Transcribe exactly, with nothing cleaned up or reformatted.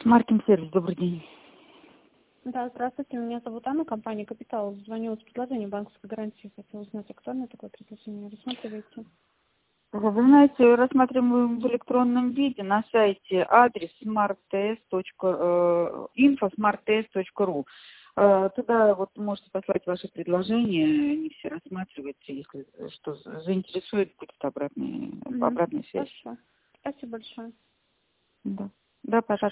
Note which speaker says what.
Speaker 1: Маркин сервис, добрый день.
Speaker 2: Да, здравствуйте, меня зовут Анна, компания «Капитал». Звоню с предложением банковской гарантии. Хотела узнать, актуально такое предложение. Рассматриваете?
Speaker 1: Вы знаете, рассматриваем в электронном виде на сайте адрес smartts точка info smartts точка ру. Туда вот можете послать ваши предложения, они все рассматриваются, если что заинтересует, будет обратная,
Speaker 2: Угу.
Speaker 1: обратная связь.
Speaker 2: Хорошо. Спасибо большое.
Speaker 1: Да, да, пожалуйста.